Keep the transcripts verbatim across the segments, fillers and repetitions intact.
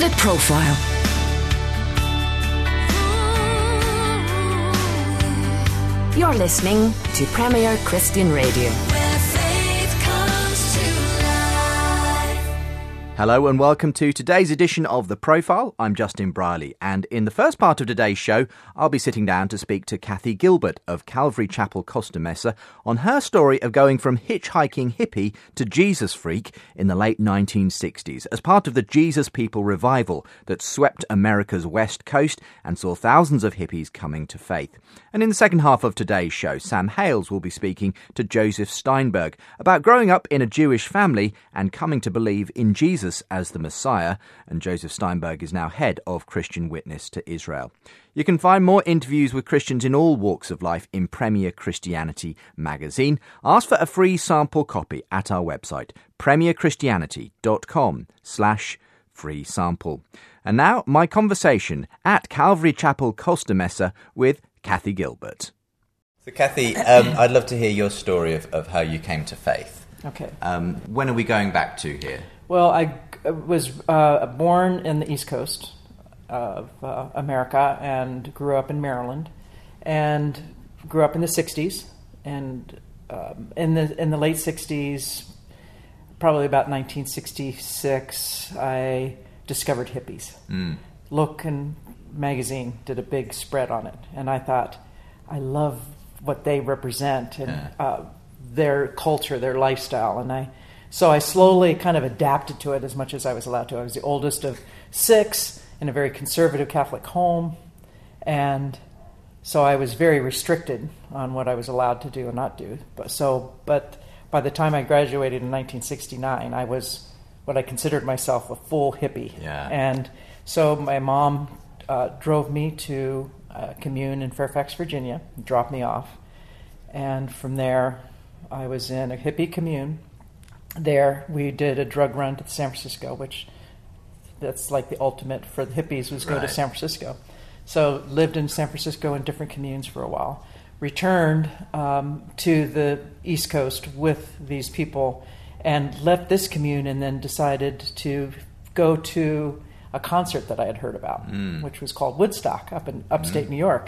The Profile. You're listening to Premier Christian Radio. Where faith comes to life. Hello and welcome to today's edition of The Profile. I'm Justin Brierley, and in the first part of today's show, I'll be sitting down to speak to Kathy Gilbert of Calvary Chapel Costa Mesa on her story of going from hitchhiking hippie to Jesus freak in the late nineteen sixties as part of the Jesus People revival that swept America's west coast and saw thousands of hippies coming to faith. And in the second half of today's show, Sam Hales will be speaking to Joseph Steinberg about growing up in a Jewish family and coming to believe in Jesus as the Messiah, and Joseph Steinberg is now head of Christian Witness to Israel. You can find more interviews with Christians in all walks of life in Premier Christianity magazine. Ask for a free sample copy at our website, premierchristianity.com slash free sample. And now, my conversation at Calvary Chapel Costa Mesa with Kathy Gilbert. So, Kathy, um, I'd love to hear your story of, of how you came to faith. Okay. Um, when are we going back to here? Well, I was uh, born in the East Coast of uh, America and grew up in Maryland, and grew up in the sixties. And um, in the in the late sixties, probably about nineteen sixty-six, I discovered hippies. Mm. Look and magazine did a big spread on it, and I thought, I love what they represent and yeah. uh, their culture, their lifestyle, and I so I slowly kind of adapted to it as much as I was allowed to. I was the oldest of six in a very conservative Catholic home, and so I was very restricted on what I was allowed to do and not do. But so, but by the time I graduated in nineteen sixty-nine, I was what I considered myself a full hippie, yeah. and so my mom Uh, drove me to uh, commune in Fairfax, Virginia, dropped me off, and from there I was in a hippie commune. There we did a drug run to San Francisco, which that's like the ultimate for the hippies was go right. to San Francisco. So lived in San Francisco in different communes for a while. Returned um, to the East Coast with these people and left this commune, and then decided to go to a concert that I had heard about, mm. which was called Woodstock up in upstate mm. New York.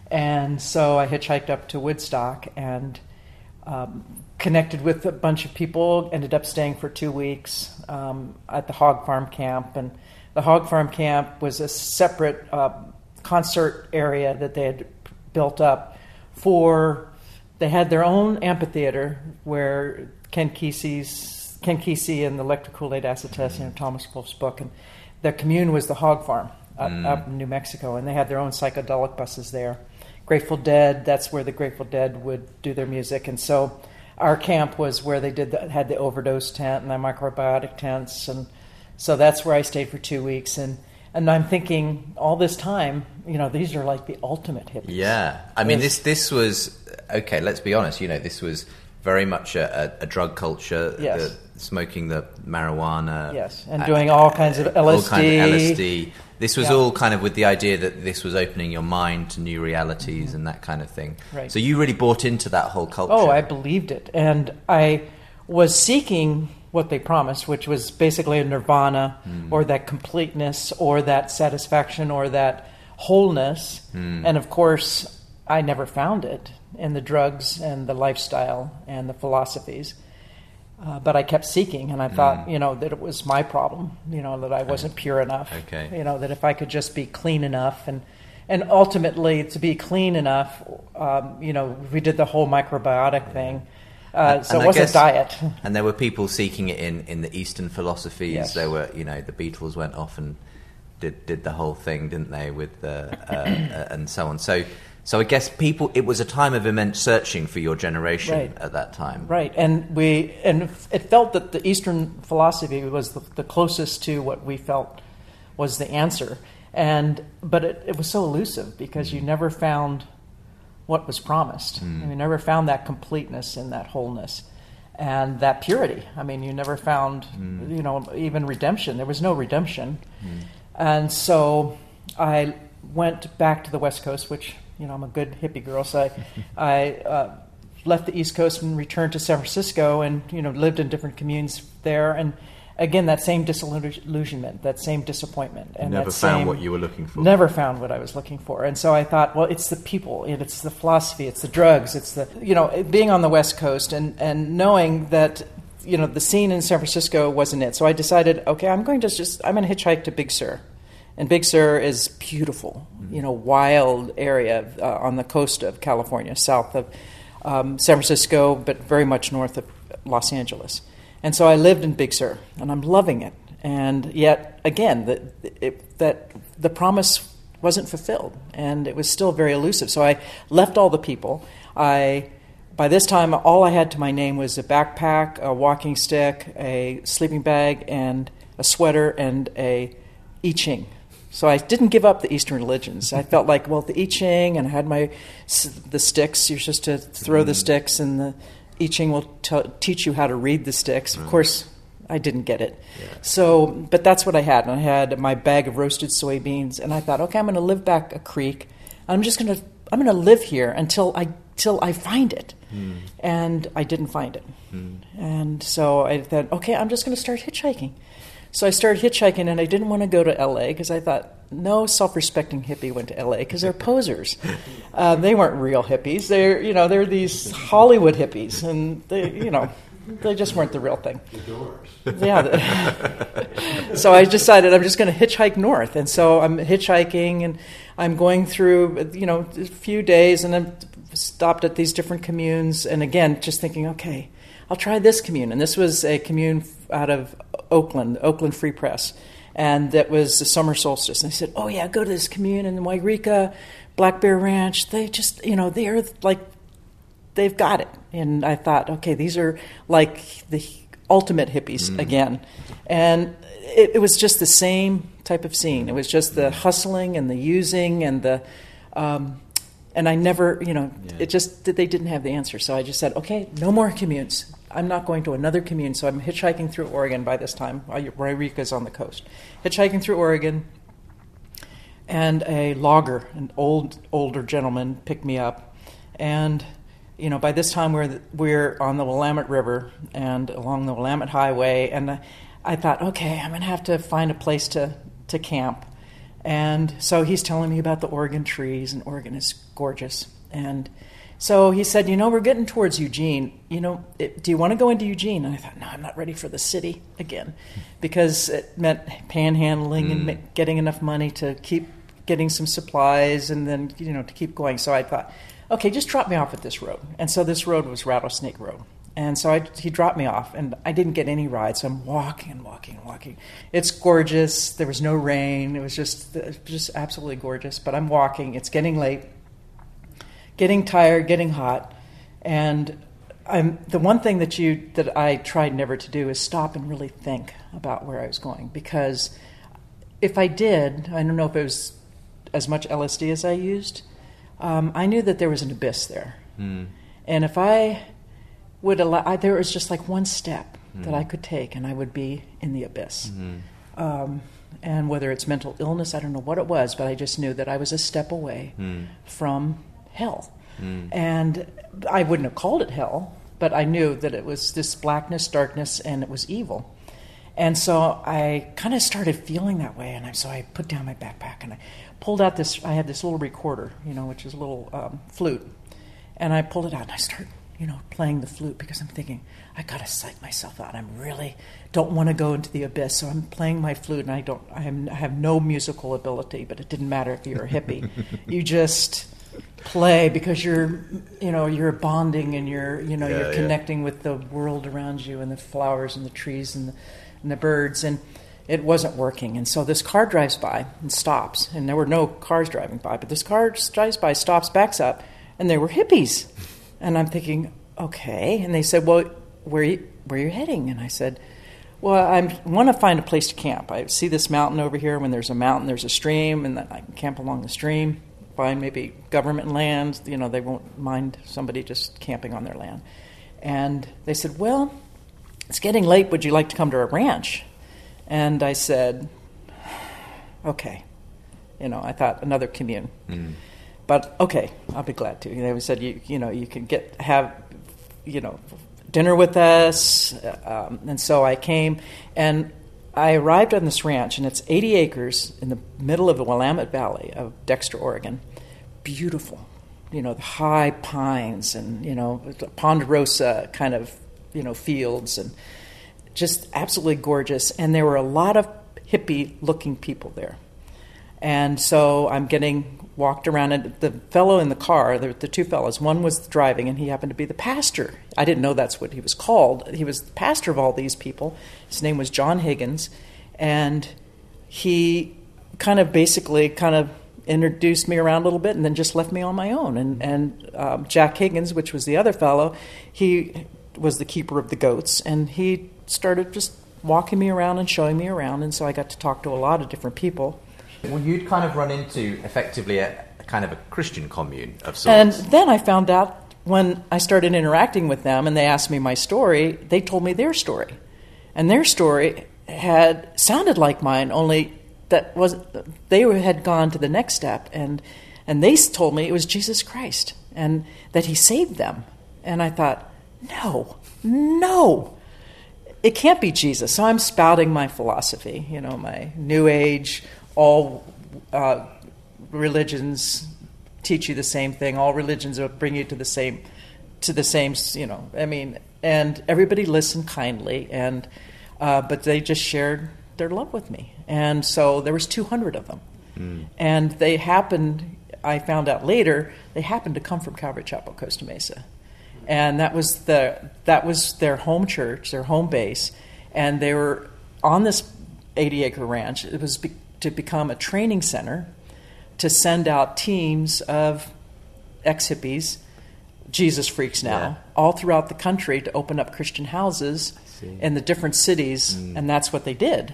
And so I hitchhiked up to Woodstock and um, connected with a bunch of people, ended up staying for two weeks um, at the Hog Farm Camp. And the Hog Farm Camp was a separate uh, concert area that they had built up for, they had their own amphitheater where Ken Kesey's, Ken Kesey and the Electric Kool-Aid Acid Test, you know, Thomas Wolfe's book, and the commune was the Hog Farm up, mm. up in New Mexico, and they had their own psychedelic buses there. Grateful Dead, that's where the Grateful Dead would do their music. And so our camp was where they did the, had the overdose tent and the microbiotic tents. And so that's where I stayed for two weeks. And, and I'm thinking all this time, you know, these are like the ultimate hippies. Yeah. I mean, this this was, okay, let's be honest, you know, this was very much a, a, a drug culture. Yes. The, smoking the marijuana. Yes, and doing all kinds of L S D. All kinds of L S D. This was yeah. all kind of with the idea that this was opening your mind to new realities mm-hmm. and that kind of thing. Right. So you really bought into that whole culture. Oh, I believed it. And I was seeking what they promised, which was basically a nirvana mm. or that completeness or that satisfaction or that wholeness. Mm. And of course, I never found it in the drugs and the lifestyle and the philosophies. Uh, but I kept seeking, and I thought, mm. you know, that it was my problem, you know, that I wasn't pure enough. Okay. You know, that if I could just be clean enough, and and ultimately to be clean enough, um, you know, we did the whole microbiotic thing. Uh, and, so and it wasn't guess, diet. And there were people seeking it in, in the Eastern philosophies. Yes. There were, you know, the Beatles went off and did did the whole thing, didn't they, with the, uh, uh, and so on. So. So I guess people, it was a time of immense searching for your generation right. at that time. Right, and we and it felt that the Eastern philosophy was the, the closest to what we felt was the answer. And but it, it was so elusive because mm. you never found what was promised. Mm. And you never found that completeness and that wholeness and that purity. I mean, you never found, mm. you know, even redemption. There was no redemption. Mm. And so I went back to the West Coast, which... You know, I'm a good hippie girl, so I, I uh, left the East Coast and returned to San Francisco, and you know, lived in different communes there, and again, that same disillusionment, that same disappointment. And Never that found same, what you were looking for. Never found what I was looking for. And so I thought, well, it's the people, it's the philosophy, it's the drugs, it's the, you know, being on the West Coast and, and knowing that, you know, the scene in San Francisco wasn't it. So I decided, okay, I'm going to just, I'm going to hitchhike to Big Sur. And Big Sur is beautiful, you know, wild area uh, on the coast of California, south of um, San Francisco, but very much north of Los Angeles. And so I lived in Big Sur, and I'm loving it. And yet, again, the, it, that the promise wasn't fulfilled, and it was still very elusive. So I left all the people. I, by this time, all I had to my name was a backpack, a walking stick, a sleeping bag, and a sweater, and a I Ching. So I didn't give up the Eastern religions. I felt like, well, the I Ching, and I had my the sticks. You're supposed to throw the sticks, and the I Ching will t- teach you how to read the sticks. Of course, I didn't get it. Yeah. So, but that's what I had. And I had my bag of roasted soybeans, and I thought, okay, I'm going to live back a creek. I'm just going to I'm going to live here until I till I find it. Mm. And I didn't find it. Mm. And so I thought, okay, I'm just going to start hitchhiking. So I started hitchhiking, and I didn't want to go to L A because I thought no self-respecting hippie went to L A because they're posers. Uh, they weren't real hippies. They're you know they're these Hollywood hippies, and they you know they just weren't the real thing. The doors. Yeah. The, so I decided I'm just going to hitchhike north, and so I'm hitchhiking, and I'm going through you know a few days, and I'm stopped at these different communes, and again just thinking, okay, I'll try this commune, and this was a commune out of Oakland, Oakland Free Press, and that was the summer solstice. And I said, oh, yeah, go to this commune in Wairika, Black Bear Ranch. They just, you know, they're like, they've got it. And I thought, okay, these are like the ultimate hippies mm. again. And it, it was just the same type of scene. It was just the hustling and the using and the, um, and I never, you know, yeah. it just, they didn't have the answer. So I just said, okay, no more communes. I'm not going to another commune, so I'm hitchhiking through Oregon by this time. Wairika's on the coast. Hitchhiking through Oregon, and a logger, an old, older gentleman, picked me up. And, you know, by this time we're we're on the Willamette River and along the Willamette Highway, and I thought, okay, I'm going to have to find a place to, to camp. And so he's telling me about the Oregon trees, and Oregon is gorgeous. And so he said, you know, we're getting towards Eugene. You know, it, do you want to go into Eugene? And I thought, no, I'm not ready for the city again, because it meant panhandling mm. and ma- getting enough money to keep getting some supplies and then, you know, to keep going. So I thought, okay, just drop me off at this road. And so this road was Rattlesnake Road. And so I, he dropped me off, and I didn't get any rides. So I'm walking and walking and walking. It's gorgeous. There was no rain. It was just, just absolutely gorgeous. But I'm walking. It's getting late. Getting tired, getting hot, and I'm, the one thing that you that I tried never to do is stop and really think about where I was going, because if I did, I don't know if it was as much L S D as I used, um, I knew that there was an abyss there, mm. and if I would allow, I, there was just like one step mm. that I could take, and I would be in the abyss. Mm-hmm. Um, and whether it's mental illness, I don't know what it was, but I just knew that I was a step away mm. from hell. Mm. And I wouldn't have called it hell, but I knew that it was this blackness, darkness, and it was evil. And so I kind of started feeling that way, and I, so I put down my backpack, and I pulled out this, I had this little recorder, you know, which is a little um, flute, and I pulled it out, and I started, you know, playing the flute, because I'm thinking, I got to psych myself out. I really don't want to go into the abyss, so I'm playing my flute, and I don't, I, am, I have no musical ability, but it didn't matter if you're a hippie. You just play because you're, you know, you're bonding, and you're, you know, yeah, you're connecting yeah. with the world around you, and the flowers and the trees and the, and the birds, and it wasn't working. And so this car drives by and stops, and there were no cars driving by, but this car drives by, stops, backs up, and there were hippies. And I'm thinking, okay. And they said, well, where are you, where are you heading? And I said, well, I want to find a place to camp. I see this mountain over here. When there's a mountain, there's a stream, and then I can camp along the stream. Find maybe government land. You know, they won't mind somebody just camping on their land. And they said, well, it's getting late. Would you like to come to our ranch? And I said, okay. You know, I thought another commune. Mm. But okay, I'll be glad to. They said, you you know, you can get have, you know, dinner with us. Um, and so I came, and I arrived on this ranch, and it's eighty acres in the middle of the Willamette Valley of Dexter, Oregon. Beautiful. You know, the high pines and, you know, ponderosa kind of, you know, fields, and just absolutely gorgeous. And there were a lot of hippie-looking people there. And so I'm getting walked around, and the fellow in the car, the, the two fellows, one was driving, and he happened to be the pastor. I didn't know that's what he was called. He was the pastor of all these people. His name was John Higgins, and he kind of basically kind of introduced me around a little bit and then just left me on my own. And, and um, Jack Higgins, which was the other fellow, he was the keeper of the goats, and he started just walking me around and showing me around, and so I got to talk to a lot of different people. Well, you'd kind of run into, effectively, a, a kind of a Christian commune of sorts. And then I found out when I started interacting with them and they asked me my story, they told me their story. And their story had sounded like mine, only that was they had gone to the next step, and and they told me it was Jesus Christ and that he saved them. And I thought, no, no, it can't be Jesus. So I'm spouting my philosophy, you know, my New Age, all uh, religions teach you the same thing. All religions will bring you to the same, to the same, you know, I mean, and everybody listened kindly, and uh, but they just shared their love with me. And so there was two hundred of them. Mm. And they happened, I found out later, they happened to come from Calvary Chapel, Costa Mesa. And that was the that was their home church, their home base. And they were on this eighty-acre ranch. It was be, to become a training center to send out teams of ex-hippies, Jesus freaks now, yeah. all throughout the country to open up Christian houses in the different cities, mm. and that's what they did.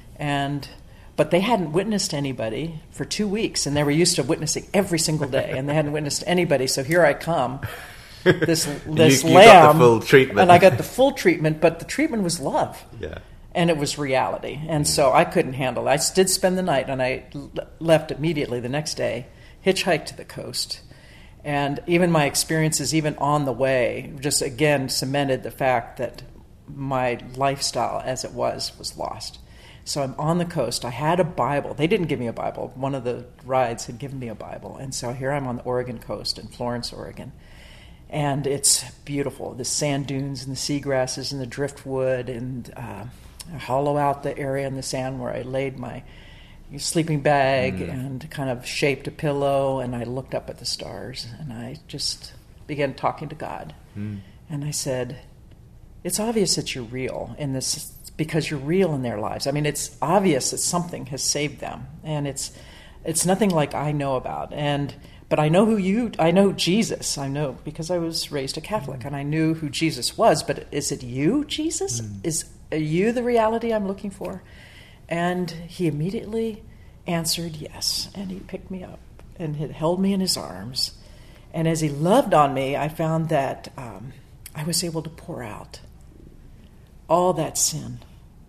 And but they hadn't witnessed anybody for two weeks, and they were used to witnessing every single day, and they hadn't witnessed anybody. So here I come, this this you, you lamb, got the full treatment. and I got the full treatment, but the treatment was love, yeah, and it was reality, and so I couldn't handle it. I did spend the night, and I left immediately the next day, hitchhiked to the coast, and even my experiences, even on the way, just again cemented the fact that my lifestyle as it was was lost. So I'm on the coast. I had a Bible. They didn't give me a Bible. One of the rides had given me a Bible. And so here I'm on the Oregon coast in Florence, Oregon. And it's beautiful. The sand dunes and the seagrasses and the driftwood. And uh, I hollow out the area in the sand where I laid my sleeping bag mm. and kind of shaped a pillow. And I looked up at the stars. And I just began talking to God. Mm. And I said, it's obvious that you're real in this, because you're real in their lives. I mean, it's obvious that something has saved them, and it's it's nothing like I know about. And but I know who you, I know Jesus. I know because I was raised a Catholic, and I knew who Jesus was. But is it you, Jesus? Mm. Is are you the reality I'm looking for? And he immediately answered yes, and he picked me up and had held me in his arms. And as he loved on me, I found that um, I was able to pour out all that sin.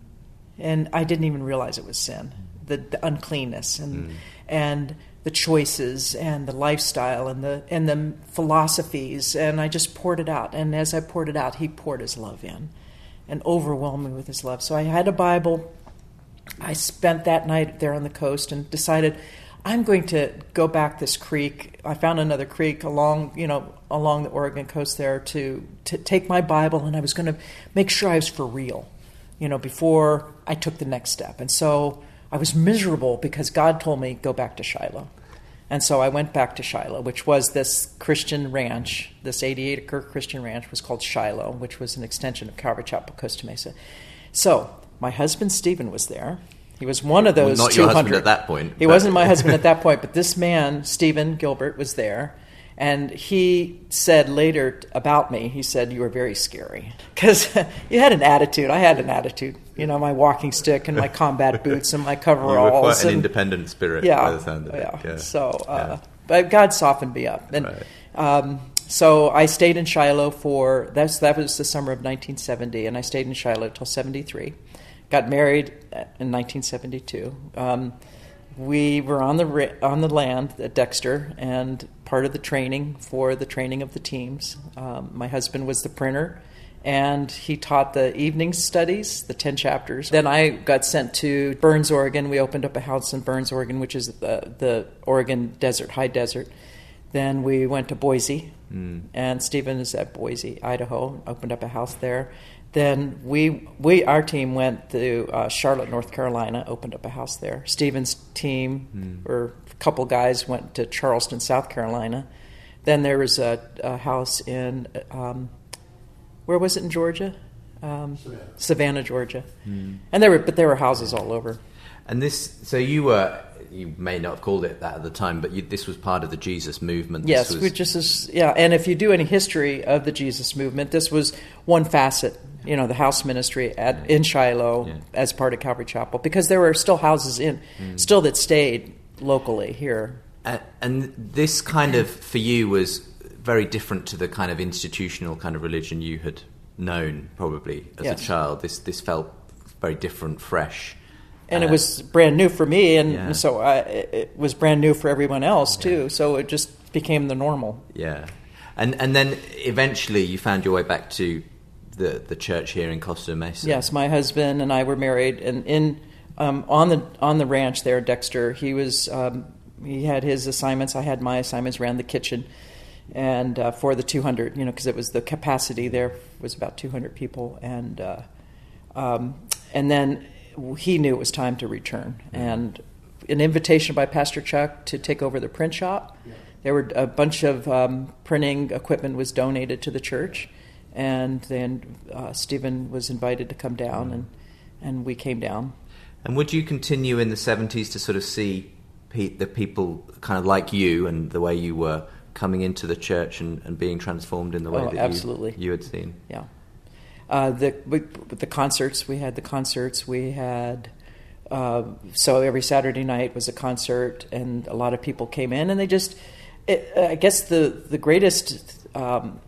And I didn't even realize it was sin, the, the uncleanness and mm. and the choices and the lifestyle and the and the philosophies, and I just poured it out. And as I poured it out, he poured his love in and overwhelmed me with his love. So I had a Bible. I spent that night there on the coast and decided I'm going to go back this creek. I found another creek along, you know, along the Oregon coast there to, to take my Bible, and I was going to make sure I was for real, you know, before I took the next step. And so I was miserable because God told me, go back to Shiloh. And so I went back to Shiloh, which was this Christian ranch, this eighty-eight acre Christian ranch was called Shiloh, which was an extension of Calvary Chapel, Costa Mesa. So my husband, Stephen, was there. He was one of those well, not two hundred. Your husband at that point. He wasn't my husband at that point, but this man, Stephen Gilbert, was there. And he said later about me, he said, you were very scary. Because you had an attitude. I had an attitude. You know, my walking stick and my combat boots and my coveralls. You were quite an and, independent spirit yeah, by the sound of yeah. it. Yeah. So, uh, yeah. But God softened me up. And right. um, so I stayed in Shiloh for, that's, that was the summer of nineteen seventy, and I stayed in Shiloh until seventy-three. Got married in nineteen seventy-two. Um, we were on the on the land at Dexter, and part of the training for the training of the teams. Um, my husband was the printer, and he taught the evening studies, the ten chapters. Then I got sent to Burns, Oregon. We opened up a house in Burns, Oregon, which is the, the Oregon desert, high desert. Then we went to Boise, mm. and Stephen is at Boise, Idaho, opened up a house there. Then we, we our team went to uh, Charlotte, North Carolina, opened up a house there. Stephen's team, mm. or a couple guys, went to Charleston, South Carolina. Then there was a, a house in, um, where was it in Georgia? Um, Savannah. Savannah, Georgia. Mm. And there were, but there were houses all over. And this, so you were, you may not have called it that at the time, but you, this was part of the Jesus movement. This yes, was... we just as, yeah. And if you do any history of the Jesus movement, this was one facet. You know, the house ministry at in Shiloh yeah. as part of Calvary Chapel, because there were still houses in, mm. still that stayed locally here. Uh, and this kind of, for you, was very different to the kind of institutional kind of religion you had known, probably, as yes. a child. This this felt very different, fresh. And uh, it was brand new for me, and yeah. so I, it was brand new for everyone else, too. Yeah. So it just became the normal. Yeah. And and then eventually you found your way back to the, the church here in Costa Mesa. Yes, my husband and I were married, and in um, on the on the ranch there, Dexter, he was... Um, He had his assignments. I had my assignments. Ran the kitchen, and uh, for the two hundred, you know, because it was the capacity there was about two hundred people, and uh, um, and then he knew it was time to return, and an invitation by Pastor Chuck to take over the print shop. Yeah. There were a bunch of um, printing equipment was donated to the church, and then uh, Stephen was invited to come down, and and we came down. And would you continue in the seventies to sort of see the people kind of like you and the way you were coming into the church and, and being transformed in the way oh, that absolutely. You, you had seen? Yeah. Uh, the we, the concerts, we had the concerts, we had, uh, so every Saturday night was a concert, and a lot of people came in, and they just, it, I guess the, the greatest um,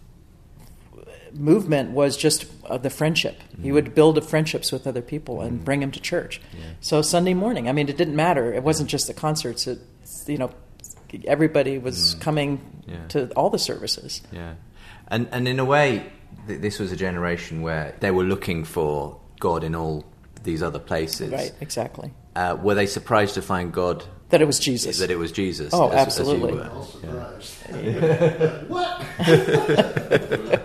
movement was just uh, the friendship. Mm-hmm. You would build friendships with other people and mm-hmm. bring them to church. Yeah. So Sunday morning, I mean, it didn't matter. It wasn't just the concerts. It, you know, everybody was mm. coming yeah. to all the services. Yeah, and and in a way, th- this was a generation where they were looking for God in all these other places. Right, exactly. Uh, were they surprised to find God? That it was Jesus. That it was Jesus. Oh, as, absolutely. As you were. Yeah. What?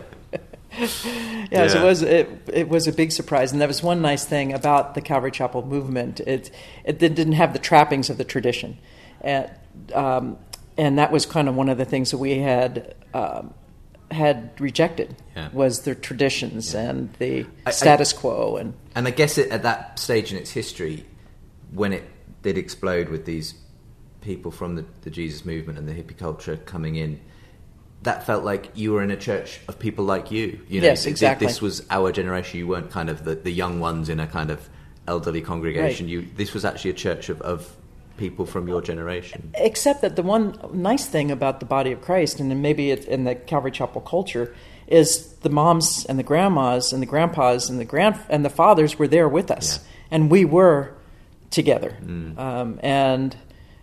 Yes, yeah. it was. It, it was a big surprise, and that was one nice thing about the Calvary Chapel movement. It it didn't have the trappings of the tradition, and um, and that was kind of one of the things that we had um, had rejected yeah. was the traditions yeah. and the I, status I, quo, and and I guess it, at that stage in its history, when it did explode with these people from the, the Jesus movement and the hippie culture coming in. That felt like you were in a church of people like you. You know, yes, exactly. This was our generation. You weren't kind of the, the young ones in a kind of elderly congregation. Right. You, this was actually a church of, of people from your generation. Except that the one nice thing about the body of Christ, and maybe it, in the Calvary Chapel culture, is the moms and the grandmas and the grandpas and the grand and the fathers were there with us, yeah. and we were together, mm. um, and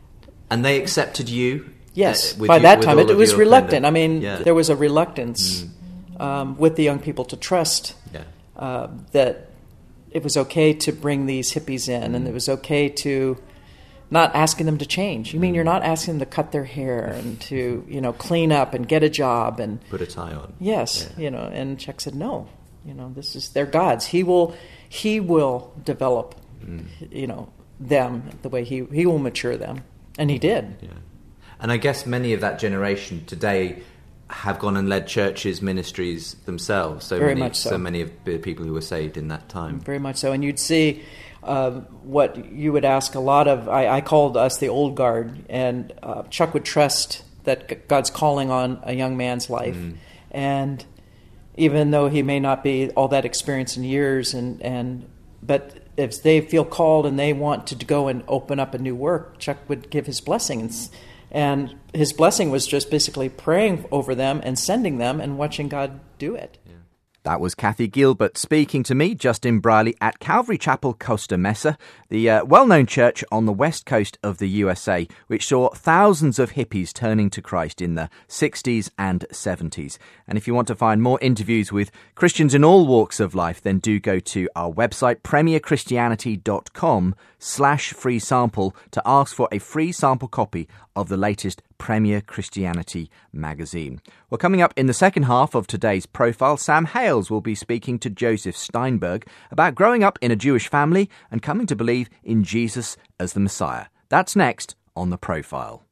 and they accepted you. Yes, uh, by you, that time it, it was reluctant. Kind of, I mean, yeah. there was a reluctance mm. um, with the young people to trust yeah. uh, that it was okay to bring these hippies in, mm. and it was okay to not asking them to change. You mean mm. you're not asking them to cut their hair and to, you know, clean up and get a job and put a tie on? Yes, yeah. you know. And Chuck said, no, you know, this is they're God's. He will, he will develop, mm. you know, them the way he he will mature them, and he did. Yeah. And I guess many of that generation today have gone and led churches, ministries themselves. So Very many, much so. so many of the people who were saved in that time. Very much so. And you'd see uh, what you would ask a lot of, I, I called us the old guard, and uh, Chuck would trust that God's calling on a young man's life. Mm. And even though he may not be all that experienced in years, and, and but if they feel called and they want to go and open up a new work, Chuck would give his blessing. And, And his blessing was just basically praying over them and sending them and watching God do it. Yeah. That was Kathy Gilbert speaking to me, Justin Briley, at Calvary Chapel Costa Mesa, the uh, well-known church on the west coast of the U S A, which saw thousands of hippies turning to Christ in the sixties and seventies. And if you want to find more interviews with Christians in all walks of life, then do go to our website, premierchristianity.com slash free sample, to ask for a free sample copy of the latest Premier Christianity magazine. Well, coming up in the second half of today's profile, Sam Hales will be speaking to Joseph Steinberg about growing up in a Jewish family and coming to believe in Jesus as the Messiah. That's next on The Profile.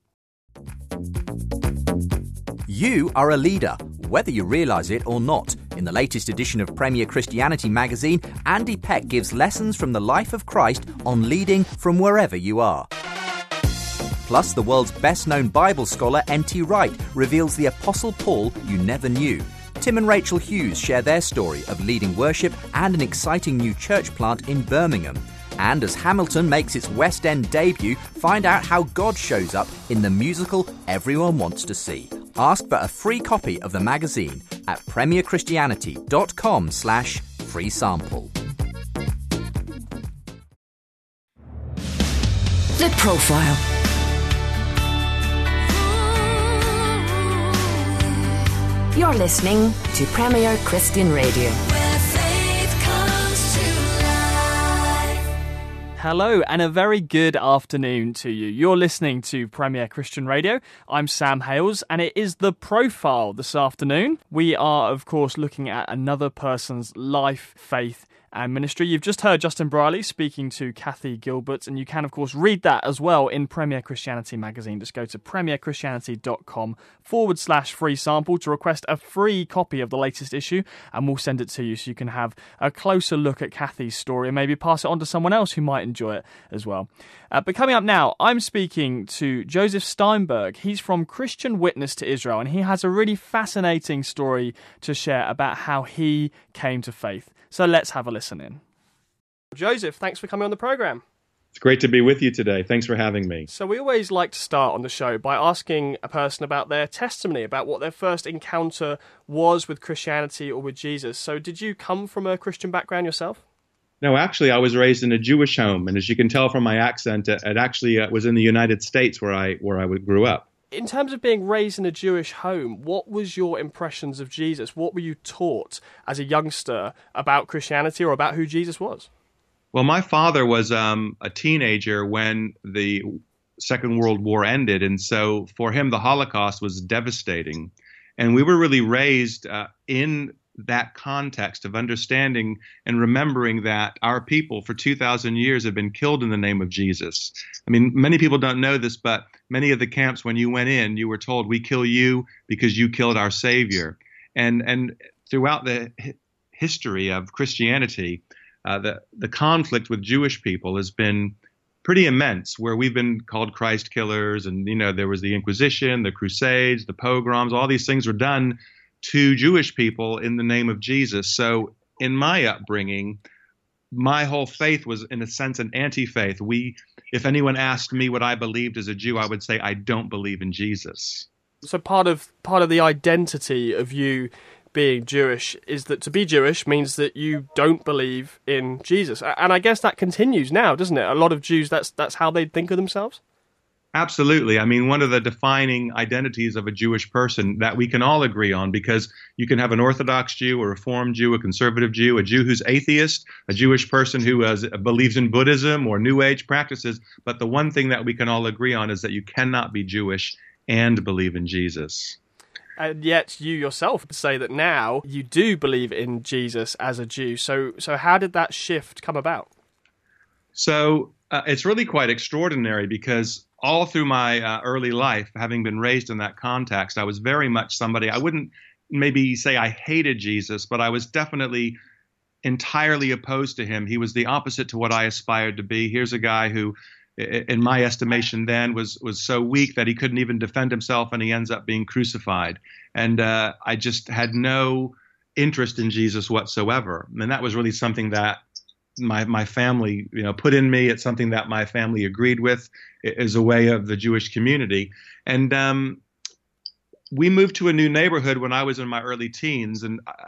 You are a leader, whether you realise it or not. In the latest edition of Premier Christianity magazine, Andy Peck gives lessons from the life of Christ on leading from wherever you are. Plus, the world's best-known Bible scholar, N T Wright, reveals the Apostle Paul you never knew. Tim and Rachel Hughes share their story of leading worship and an exciting new church plant in Birmingham. And as Hamilton makes its West End debut, find out how God shows up in the musical everyone wants to see. Ask for a free copy of the magazine at premierchristianity.com slash free sample. The Profile. You're listening to Premier Christian Radio. Where faith comes to life. Hello and a very good afternoon to you. You're listening to Premier Christian Radio. I'm Sam Hales and it is The Profile this afternoon. We are, of course, looking at another person's life, faith and ministry. You've just heard Justin Briley speaking to Kathy Gilbert, and you can, of course, read that as well in Premier Christianity magazine. Just go to premierchristianity.com forward slash free sample to request a free copy of the latest issue, and we'll send it to you so you can have a closer look at Kathy's story and maybe pass it on to someone else who might enjoy it as well. Uh, but coming up now, I'm speaking to Joseph Steinberg. He's from Christian Witness to Israel, and he has a really fascinating story to share about how he came to faith. So let's have a listen in. Joseph, thanks for coming on the programme. It's great to be with you today. Thanks for having me. So we always like to start on the show by asking a person about their testimony, about what their first encounter was with Christianity or with Jesus. So did you come from a Christian background yourself? No, actually, I was raised in a Jewish home, and as you can tell from my accent, it, it actually uh, was in the United States where I where I grew up. In terms of being raised in a Jewish home, what was your impressions of Jesus? What were you taught as a youngster about Christianity or about who Jesus was? Well, my father was um, a teenager when the Second World War ended, and so for him, the Holocaust was devastating. And we were really raised uh, in that context of understanding and remembering that our people for two thousand years have been killed in the name of Jesus. I mean, many people don't know this, but many of the camps, when you went in, you were told, we kill you because you killed our Savior. And and throughout the hi- history of Christianity, uh, the, the conflict with Jewish people has been pretty immense, where we've been called Christ killers. And, you know, there was the Inquisition, the Crusades, the pogroms, all these things were done to Jewish people in the name of Jesus. So in my upbringing, my whole faith was, in a sense, an anti-faith. We, if anyone asked me what I believed as a Jew, I would say, I don't believe in Jesus. So part of part of the identity of you being Jewish is that to be Jewish means that you don't believe in Jesus. And I guess that continues now, doesn't it? A lot of Jews, that's that's how they think of themselves? Absolutely. I mean, one of the defining identities of a Jewish person that we can all agree on, because you can have an Orthodox Jew, a Reformed Jew, a conservative Jew, a Jew who's atheist, a Jewish person who has, believes in Buddhism or New Age practices. But the one thing that we can all agree on is that you cannot be Jewish and believe in Jesus. And yet you yourself say that now you do believe in Jesus as a Jew. So, so how did that shift come about? So uh, it's really quite extraordinary, because all through my uh, early life, having been raised in that context, I was very much somebody, I wouldn't maybe say I hated Jesus, but I was definitely entirely opposed to him. He was the opposite to what I aspired to be. Here's a guy who, in my estimation then, was was so weak that he couldn't even defend himself, and he ends up being crucified. And uh, I just had no interest in Jesus whatsoever. And that was really something that my my family, you know, put in me. It's something that my family agreed with as a way of the Jewish community. And um, we moved to a new neighborhood when I was in my early teens, and I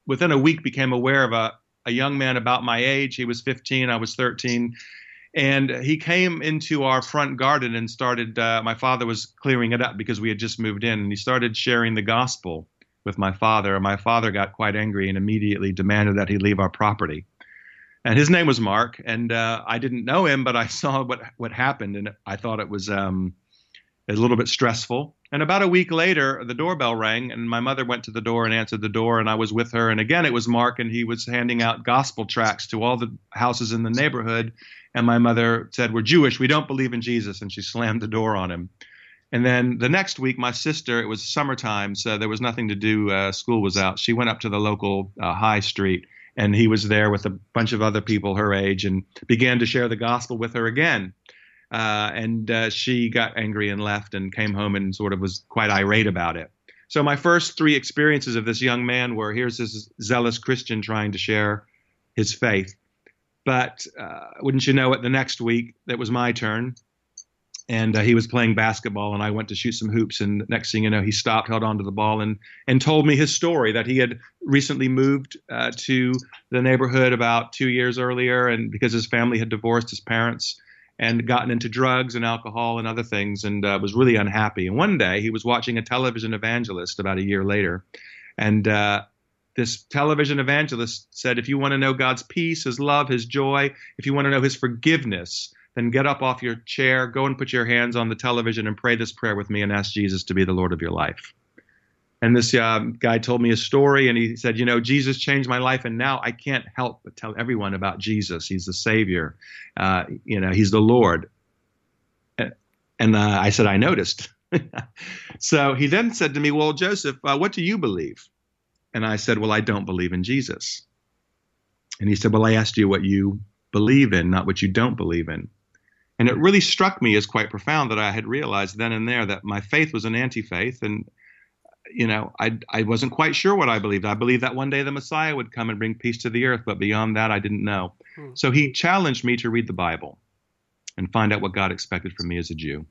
within a week became aware of a, a young man about my age. He was fifteen, I was thirteen. And he came into our front garden and started, uh, my father was clearing it up because we had just moved in, and he started sharing the gospel with my father. And my father got quite angry and immediately demanded that he leave our property. And his name was Mark, and uh, I didn't know him, but I saw what, what happened, and I thought it was um, a little bit stressful. And about a week later, the doorbell rang, and my mother went to the door and answered the door, and I was with her. And again, it was Mark, and he was handing out gospel tracts to all the houses in the neighborhood. And my mother said, "We're Jewish. We don't believe in Jesus." And she slammed the door on him. And then the next week, my sister, it was summertime, so there was nothing to do. Uh, school was out. She went up to the local uh, high street, and he was there with a bunch of other people her age and began to share the gospel with her again. Uh, and uh, she got angry and left and came home and sort of was quite irate about it. So my first three experiences of this young man were, here's this zealous Christian trying to share his faith. But uh, wouldn't you know it, the next week, it was my turn. And uh, he was playing basketball, and I went to shoot some hoops. And next thing you know, he stopped, held onto the ball, and and told me his story, that he had recently moved uh, to the neighborhood about two years earlier, and because his family had divorced his parents and gotten into drugs and alcohol and other things, and uh, was really unhappy. And one day he was watching a television evangelist about a year later, and uh, this television evangelist said, if you want to know God's peace, his love, his joy, if you want to know his forgiveness, then get up off your chair, go and put your hands on the television and pray this prayer with me and ask Jesus to be the Lord of your life. And this uh, guy told me his story, and he said, you know, Jesus changed my life, and now I can't help but tell everyone about Jesus. He's the Savior. Uh, you know, he's the Lord. And uh, I said, I noticed. So he then said to me, well, Joseph, uh, what do you believe? And I said, well, I don't believe in Jesus. And he said, well, I asked you what you believe in, not what you don't believe in. And it really struck me as quite profound that I had realized then and there that my faith was an anti-faith. And, you know, I, I wasn't quite sure what I believed. I believed that one day the Messiah would come and bring peace to the earth. But beyond that, I didn't know. Hmm. So he challenged me to read the Bible and find out what God expected from me as a Jew.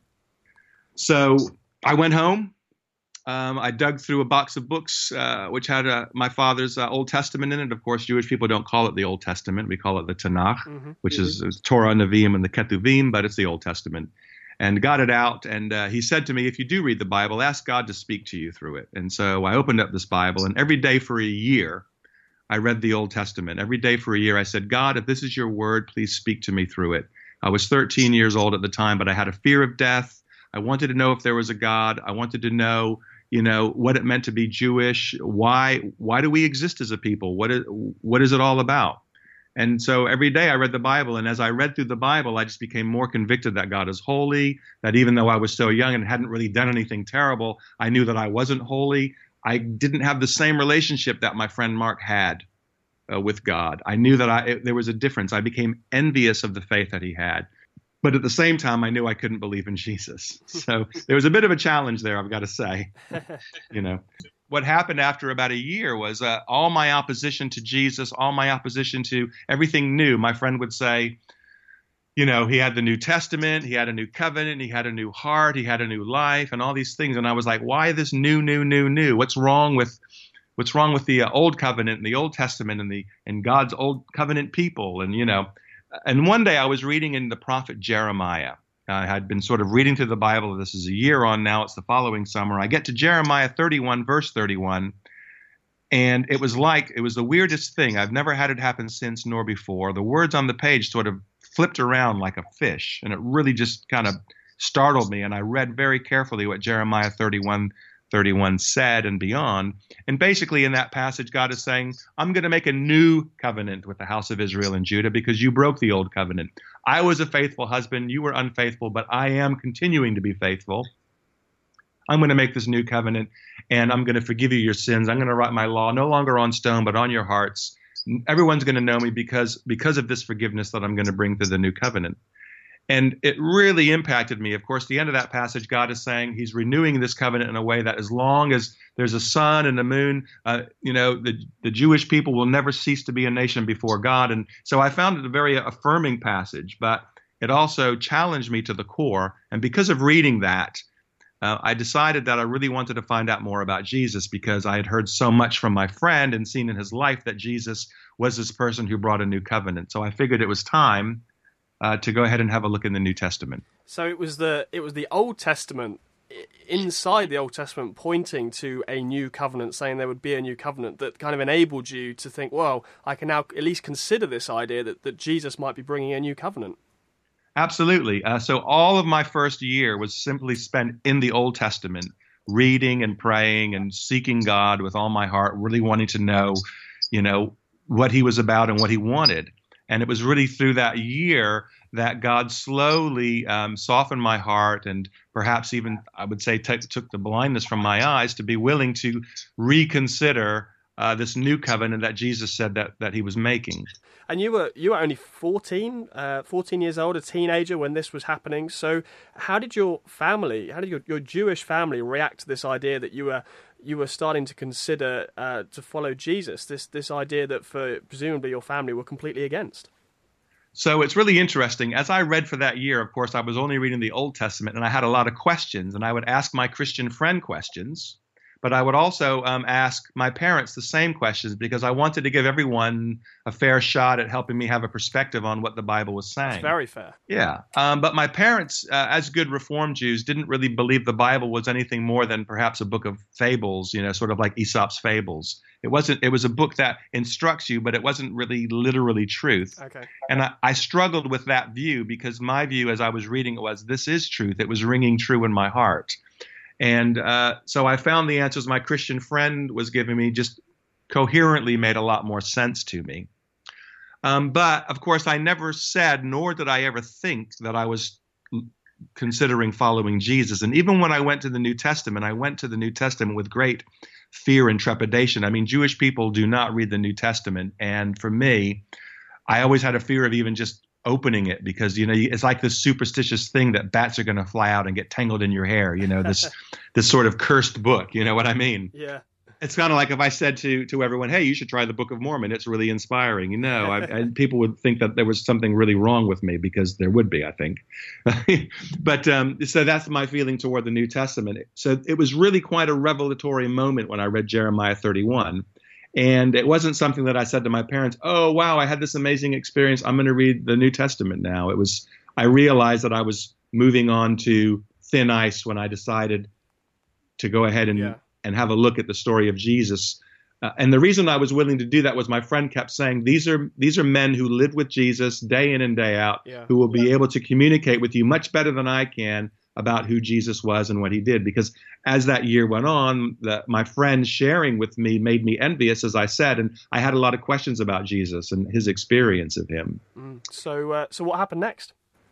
So I went home. Um, I dug through a box of books, uh, which had uh, my father's uh, Old Testament in it. Of course, Jewish people don't call it the Old Testament. We call it the Tanakh, mm-hmm. which mm-hmm. is, is Torah, Nevi'im, and the Ketuvim, but it's the Old Testament. And got it out, and uh, he said to me, if you do read the Bible, ask God to speak to you through it. And so I opened up this Bible, and every day for a year, I read the Old Testament. Every day for a year, I said, God, if this is your word, please speak to me through it. I was thirteen years old at the time, but I had a fear of death. I wanted to know if there was a God. I wanted to know you know, what it meant to be Jewish. Why, why do we exist as a people? What is, what is it all about? And so every day I read the Bible, and as I read through the Bible, I just became more convicted that God is holy, that even though I was so young and hadn't really done anything terrible, I knew that I wasn't holy. I didn't have the same relationship that my friend Mark had uh, with God. I knew that I, it, there was a difference. I became envious of the faith that he had. But at the same time, I knew I couldn't believe in Jesus. So there was a bit of a challenge there, I've got to say. You know, what happened after about a year was uh, all my opposition to Jesus, all my opposition to everything new. My friend would say, you know, he had the New Testament, he had a new covenant, he had a new heart, he had a new life, and all these things. And I was like, why this new, new, new, new? What's wrong with what's wrong with the uh, Old Covenant and the Old Testament and the and God's Old Covenant people? And, you know, and one day I was reading in the prophet Jeremiah. I had been sort of reading through the Bible. This is a year on now. It's the following summer. I get to Jeremiah thirty-one, verse thirty-one. And it was like, it was the weirdest thing. I've never had it happen since nor before. The words on the page sort of flipped around like a fish. And it really just kind of startled me. And I read very carefully what Jeremiah thirty-one, thirty-one said and beyond. And basically in that passage, God is saying, I'm going to make a new covenant with the house of Israel and Judah because you broke the old covenant. I was a faithful husband. You were unfaithful, but I am continuing to be faithful. I'm going to make this new covenant, and I'm going to forgive you your sins. I'm going to write my law no longer on stone, but on your hearts. Everyone's going to know me because, because of this forgiveness that I'm going to bring through the new covenant. And it really impacted me. Of course, the end of that passage, God is saying he's renewing this covenant in a way that as long as there's a sun and a moon, uh, you know, the, the Jewish people will never cease to be a nation before God. And so I found it a very affirming passage, but it also challenged me to the core. And because of reading that, uh, I decided that I really wanted to find out more about Jesus because I had heard so much from my friend and seen in his life that Jesus was this person who brought a new covenant. So I figured it was time uh, to go ahead and have a look in the New Testament. So it was the it was the Old Testament, i- inside the Old Testament, pointing to a new covenant, saying there would be a new covenant, that kind of enabled you to think, well, I can now at least consider this idea that, that Jesus might be bringing a new covenant. Absolutely. Uh, so all of my first year was simply spent in the Old Testament, reading and praying and seeking God with all my heart, really wanting to know, you know, what he was about and what he wanted. And it was really through that year that God slowly um, softened my heart and perhaps even, I would say, t- took the blindness from my eyes to be willing to reconsider uh, this new covenant that Jesus said that, that he was making. And you were you were only fourteen, uh, fourteen years old, a teenager when this was happening. So how did your family, how did your, your Jewish family react to this idea that you were you were starting to consider uh, to follow Jesus? This this idea that for presumably your family were completely against. So it's really interesting. As I read for that year, of course, I was only reading the Old Testament, and I had a lot of questions, and I would ask my Christian friend questions. But I would also um, ask my parents the same questions because I wanted to give everyone a fair shot at helping me have a perspective on what the Bible was saying. It's very fair. Yeah. Um, but my parents, uh, as good Reformed Jews, didn't really believe the Bible was anything more than perhaps a book of fables, you know, sort of like Aesop's fables. It wasn't. It was a book that instructs you, but it wasn't really literally truth. Okay. And I, I struggled with that view because my view as I was reading it was, this is truth. It was ringing true in my heart. And uh, so I found the answers my Christian friend was giving me just coherently made a lot more sense to me. Um, but, of course, I never said, nor did I ever think that I was considering following Jesus. And even when I went to the New Testament, I went to the New Testament with great fear and trepidation. I mean, Jewish people do not read the New Testament. And for me, I always had a fear of even just opening it because, you know, it's like this superstitious thing that bats are going to fly out and get tangled in your hair, you know, this this sort of cursed book, you know what I mean? Yeah. It's kind of like if I said to to everyone, hey, you should try the Book of Mormon. It's really inspiring. You know, I, and people would think that there was something really wrong with me because there would be, I think. But um, so that's my feeling toward the New Testament. So it was really quite a revelatory moment when I read Jeremiah thirty-one. And it wasn't something that I said to my parents, oh, wow, I had this amazing experience. I'm going to read the New Testament now. It was, I realized that I was moving on to thin ice when I decided to go ahead and, Yeah. and have a look at the story of Jesus. Uh, and the reason I was willing to do that was my friend kept saying, these are these are men who live with Jesus day in and day out, Yeah. who will be able to communicate with you much better than I can about who Jesus was and what he did. Because as that year went on, the, my friend sharing with me made me envious, as I said, and I had a lot of questions about Jesus and his experience of him. Mm. So, uh, so what happened next?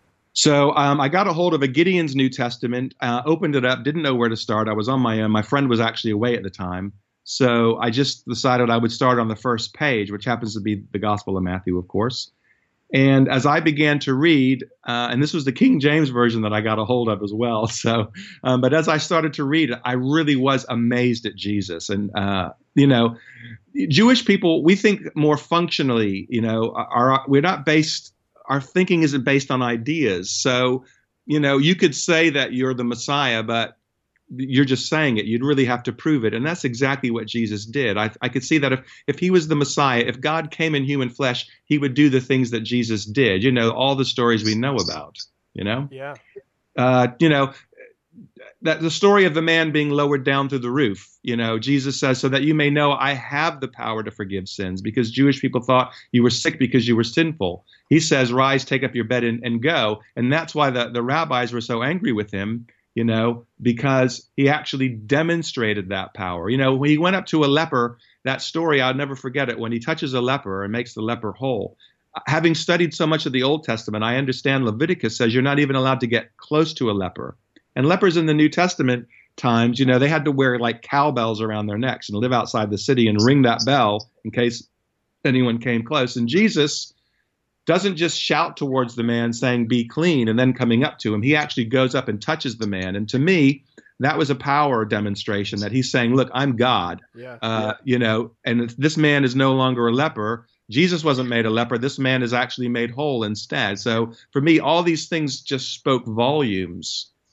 So um, I got a hold of a Gideon's New Testament, uh, opened it up, didn't know where to start. I was on my own. My friend was actually away at the time. So I just decided I would start on the first page, which happens to be the Gospel of Matthew, of course. And as I began to read, uh, and this was the King James version that I got a hold of as well. So, um, but as I started to read, I really was amazed at Jesus. And, uh, you know, Jewish people, we think more functionally, you know, our, we're not based, our thinking isn't based on ideas. So, you know, you could say that you're the Messiah, but you're just saying it. You'd really have to prove it. And that's exactly what Jesus did. I, I could see that if, if he was the Messiah, if God came in human flesh, he would do the things that Jesus did. You know, all the stories we know about, you know, Yeah. uh, you know, that the story of the man being lowered down through the roof, you know, Jesus says, so that you may know I have the power to forgive sins, because Jewish people thought you were sick because you were sinful. He says, rise, take up your bed and, and go. And that's why the, the rabbis were so angry with him, you know, because he actually demonstrated that power. You know, when he went up to a leper, that story, I'll never forget it, when he touches a leper and makes the leper whole. Having studied so much of the Old Testament, I understand Leviticus says you're not even allowed to get close to a leper. And lepers in the New Testament times, you know, they had to wear like cowbells around their necks and live outside the city and ring that bell in case anyone came close. And Jesus doesn't just shout towards the man saying, be clean, and then coming up to him. He actually goes up and touches the man. And to me, that was a power demonstration that he's saying, look, I'm God, Yeah. uh, you know, and this man is no longer a leper. Jesus wasn't made a leper. This man is actually made whole instead. So for me, all these things just spoke volumes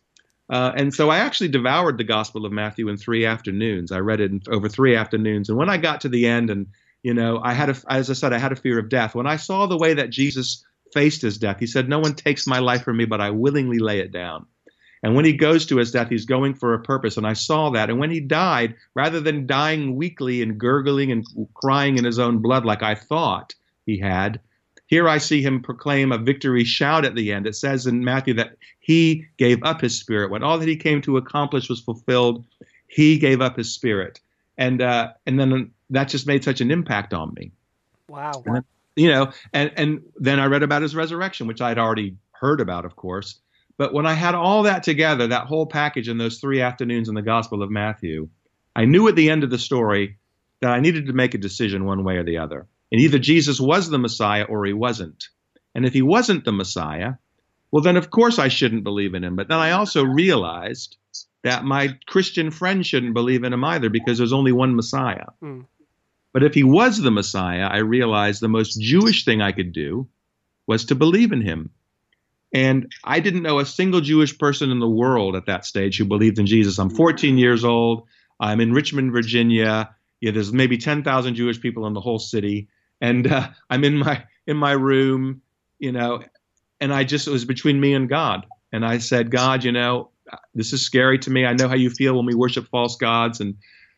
Uh, and so I actually devoured the Gospel of Matthew in three afternoons. I read it in, over three afternoons. And when I got to the end, and, you know, I had, a, as I said, I had a fear of death. When I saw the way that Jesus faced his death, he said, "No one takes my life from me, but I willingly lay it down." And when he goes to his death, he's going for a purpose. And I saw that. And when he died, rather than dying weakly and gurgling and crying in his own blood like I thought he had, here I see him proclaim a victory shout at the end. It says in Matthew that he gave up his spirit. When all that he came to accomplish was fulfilled, he gave up his spirit. And uh, and then that just made such an impact on me. Wow. And, you know, and, and then I read about his resurrection, which I'd already heard about, of course. But when I had all that together, that whole package in those three afternoons in the Gospel of Matthew, I knew at the end of the story that I needed to make a decision one way or the other. And either Jesus was the Messiah or he wasn't. And if he wasn't the Messiah, well, then of course I shouldn't believe in him. But then I also realized that my Christian friends shouldn't believe in him either, because there's only one Messiah. Mm. But if he was the Messiah, I realized the most Jewish thing I could do was to believe in him. And I didn't know a single Jewish person in the world at that stage who believed in Jesus. I'm fourteen years old. I'm in Richmond, Virginia. Yeah, there's maybe ten thousand Jewish people in the whole city. And uh, I'm in my in my room, you know, and I just, it was between me and God. And I said, "God, you know, this is scary to me. I know how you feel when we worship false gods. And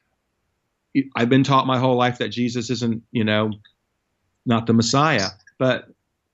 I've been taught my whole life that Jesus isn't, you know, not the Messiah. But,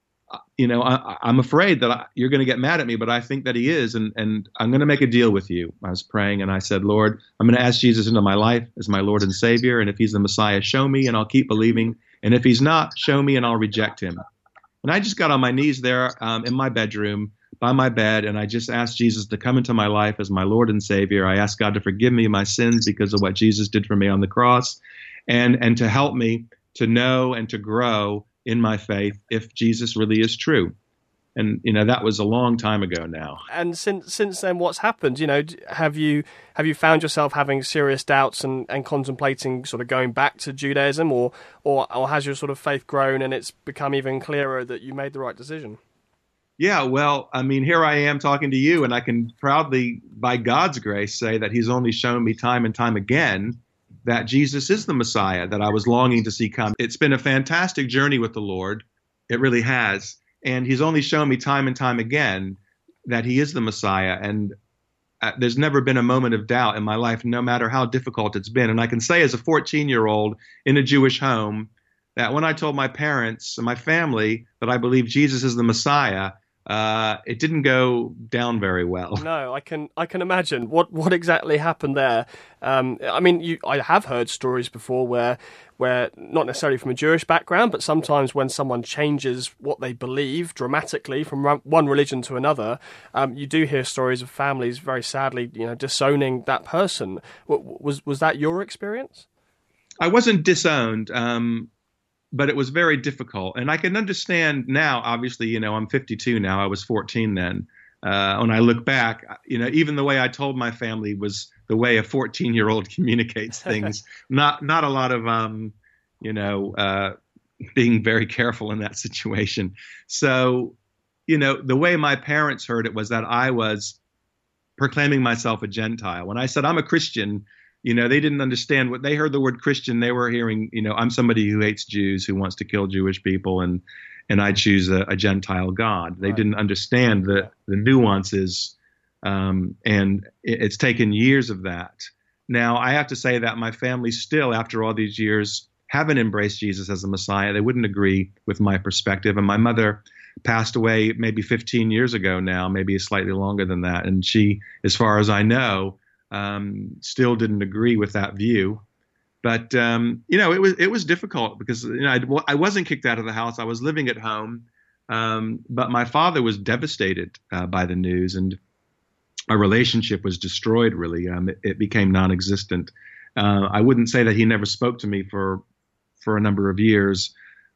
you know, I, I'm afraid that I, you're going to get mad at me, but I think that he is. And, and I'm going to make a deal with you." I was praying and I said, "Lord, I'm going to ask Jesus into my life as my Lord and Savior. And if he's the Messiah, show me and I'll keep believing. And if he's not, show me and I'll reject him." And I just got on my knees there um, in my bedroom by my bed, and I just asked Jesus to come into my life as my Lord and Savior. I asked God to forgive me my sins because of what Jesus did for me on the cross, and and to help me to know and to grow in my faith if Jesus really is true. And, you know, that was a long time ago now. And since since then, what's happened? You know, have you have you found yourself having serious doubts and, and contemplating sort of going back to Judaism, or, or or has your sort of faith grown and it's become even clearer that you made the right decision? Yeah, well, I mean, here I am talking to you, and I can proudly, by God's grace, say that he's only shown me time and time again that Jesus is the Messiah that I was longing to see come. It's been a fantastic journey with the Lord. It really has. And he's only shown me time and time again that he is the Messiah. And uh, there's never been a moment of doubt in my life, no matter how difficult it's been. And I can say as a fourteen-year-old in a Jewish home that when I told my parents and my family that I believe Jesus is the Messiah, uh, it didn't go down very well. No, I can I can imagine what what exactly happened there. Um, I mean, you, I have heard stories before where where not necessarily from a Jewish background, but sometimes when someone changes what they believe dramatically from one religion to another, um, you do hear stories of families very sadly, you know, disowning that person. Was was that your experience? I wasn't disowned. Um, But it was very difficult. And I can understand now, obviously, you know, I'm fifty-two now. I was fourteen then. Uh, when I look back, you know, even the way I told my family was the way a fourteen-year-old communicates things. not not a lot of, um, you know, uh, being very careful in that situation. So, you know, the way my parents heard it was that I was proclaiming myself a Gentile. When I said I'm a Christian, you know, they didn't understand what they heard the word Christian. They were hearing, you know, I'm somebody who hates Jews, who wants to kill Jewish people, and and I choose a, a Gentile God. They right. didn't understand the, the nuances, um, and it, it's taken years of that. Now, I have to say that my family still, after all these years, haven't embraced Jesus as the Messiah. They wouldn't agree with my perspective. And my mother passed away maybe fifteen years ago now, maybe slightly longer than that. And she, as far as I know, Um, still didn't agree with that view. But, um, you know, it was it was difficult because, you know, I, I wasn't kicked out of the house. I was living at home. Um, but my father was devastated uh, by the news, and our relationship was destroyed, really. Um, it, it became non-existent. Uh, I wouldn't say that he never spoke to me for for a number of years,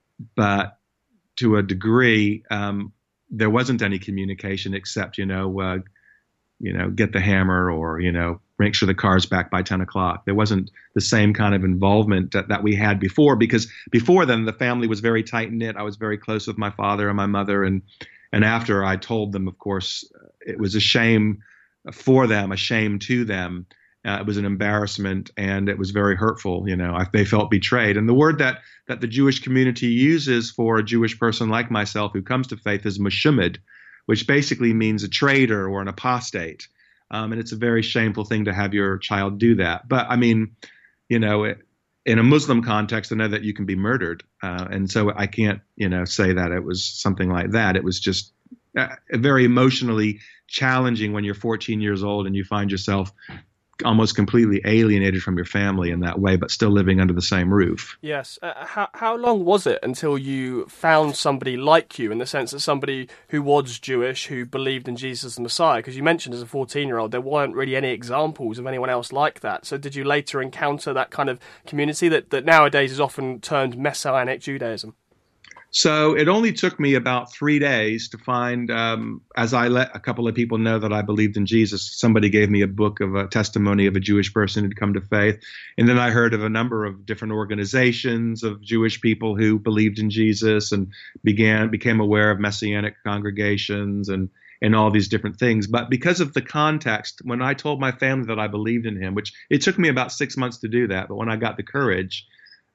but to a degree, um, there wasn't any communication except, you know, uh, you know, get the hammer, or, you know, make sure the car's back by ten o'clock. There wasn't the same kind of involvement that, that we had before, because before then the family was very tight knit. I was very close with my father and my mother. And, and after I told them, of course, it was a shame for them, a shame to them. Uh, it was an embarrassment, and it was very hurtful. You know, I, they felt betrayed. And the word that that the Jewish community uses for a Jewish person like myself who comes to faith is mashumid, which basically means a traitor or an apostate. Um, and it's a very shameful thing to have your child do that. But I mean, you know, it, in a Muslim context, I know that you can be murdered. Uh, and so I can't, you know, say that it was something like that. It was just uh, very emotionally challenging when you're fourteen years old and you find yourself almost completely alienated from your family in that way, but still living under the same roof. Yes. Uh, how how long was it until you found somebody like you, in the sense that somebody who was Jewish, who believed in Jesus as the Messiah? Because you mentioned as a fourteen-year-old there weren't really any examples of anyone else like that. So did you later encounter that kind of community that, that nowadays is often termed Messianic Judaism? So it only took me about three days to find, um, as I let a couple of people know that I believed in Jesus, somebody gave me a book of a testimony of a Jewish person who'd come to faith. And then I heard of a number of different organizations of Jewish people who believed in Jesus and began became aware of Messianic congregations and, and all these different things. But because of the context, when I told my family that I believed in him, which it took me about six months to do that, but when I got the courage,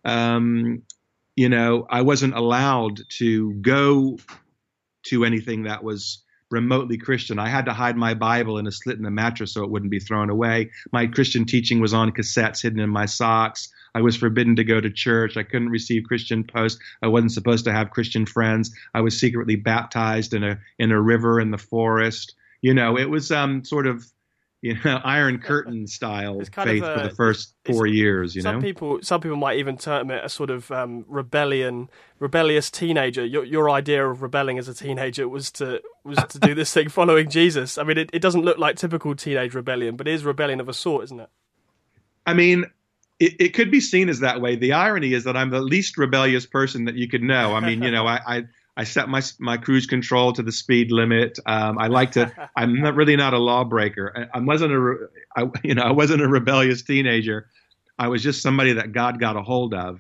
um, you know, I wasn't allowed to go to anything that was remotely Christian. I had to hide my Bible in a slit in the mattress so it wouldn't be thrown away. My Christian teaching was on cassettes hidden in my socks. I was forbidden to go to church. I couldn't receive Christian post. I wasn't supposed to have Christian friends. I was secretly baptized in a in a river in the forest. You know, it was um sort of, you know, Iron Curtain style faith a, for the first four years. You some know, people some people might even term it a sort of um, rebellion, rebellious teenager. Your your idea of rebelling as a teenager was to was to do this thing following Jesus. I mean, it, it doesn't look like typical teenage rebellion, but it is rebellion of a sort, isn't it? I mean, it, it could be seen as that way. The irony is that I'm the least rebellious person that you could know. I mean, you know, I. I I set my my cruise control to the speed limit. Um, I like to. I'm not really not a lawbreaker. I, I wasn't a. I, you know, I wasn't a rebellious teenager. I was just somebody that God got a hold of.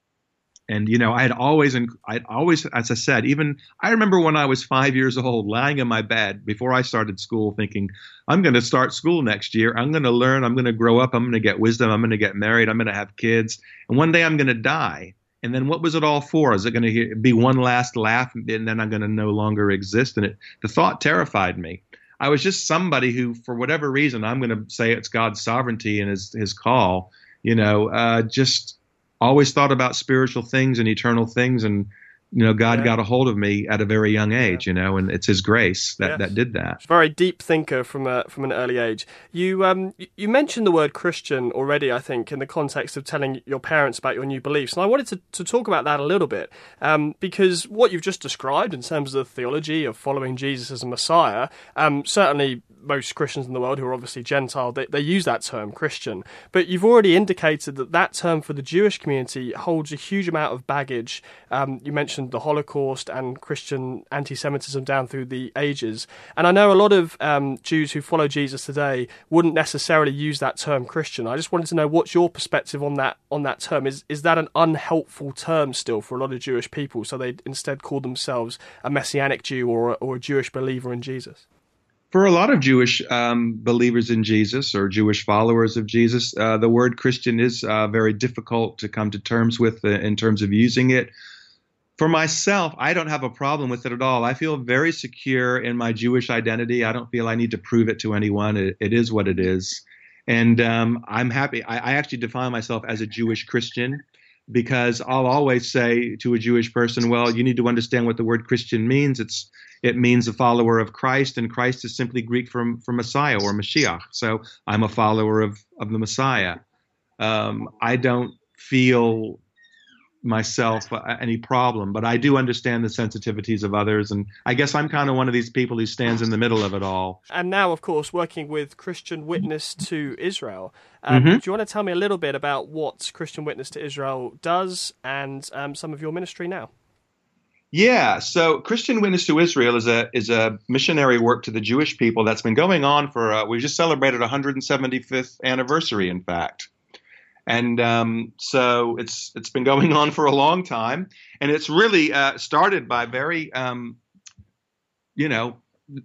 And you know, I had always, I always, as I said, even I remember when I was five years old, lying in my bed before I started school, thinking, I'm going to start school next year. I'm going to learn. I'm going to grow up. I'm going to get wisdom. I'm going to get married. I'm going to have kids. And one day I'm going to die. And then what was it all for? Is it going to be one last laugh and then I'm going to no longer exist? And it, the thought terrified me. I was just somebody who, for whatever reason, I'm going to say it's God's sovereignty and his, his call, you know, uh, just always thought about spiritual things and eternal things. And, you know, God yeah. got a hold of me at a very young age, yeah. you know, and it's his grace that, yes. that did that. Very deep thinker from a, from an early age. You um you mentioned the word Christian already, I think, in the context of telling your parents about your new beliefs. And I wanted to, to talk about that a little bit, um, because what you've just described in terms of the theology of following Jesus as a Messiah, um, certainly most Christians in the world who are obviously Gentile, they, they use that term, Christian. But you've already indicated that that term for the Jewish community holds a huge amount of baggage. Um, you mentioned the Holocaust and Christian anti-Semitism down through the ages. And I know a lot of um, Jews who follow Jesus today wouldn't necessarily use that term Christian. I just wanted to know what's your perspective on that on that term. Is is that an unhelpful term still for a lot of Jewish people, so they instead call themselves a Messianic Jew or, or a Jewish believer in Jesus? For a lot of Jewish um, believers in Jesus or Jewish followers of Jesus, uh, the word Christian is uh, very difficult to come to terms with uh, in terms of using it. For myself, I don't have a problem with it at all. I feel very secure in my Jewish identity. I don't feel I need to prove it to anyone. It, it is what it is. And um, I'm happy. I, I actually define myself as a Jewish Christian because I'll always say to a Jewish person, well, you need to understand what the word Christian means. It's It means a follower of Christ, and Christ is simply Greek for, for Messiah or Mashiach. So I'm a follower of, of the Messiah. Um, I don't feel myself uh, any problem, but I do understand the sensitivities of others. And I guess I'm kind of one of these people who stands in the middle of it all. And now, of course, working with Christian Witness to Israel. Um, Mm-hmm. Do you want to tell me a little bit about what Christian Witness to Israel does and um, some of your ministry now? Yeah, so Christian Witness to Israel is a is a missionary work to the Jewish people that's been going on for, uh, we just celebrated one hundred seventy-fifth anniversary, in fact. And um, so it's it's been going on for a long time, and it's really uh, started by very, um, you know,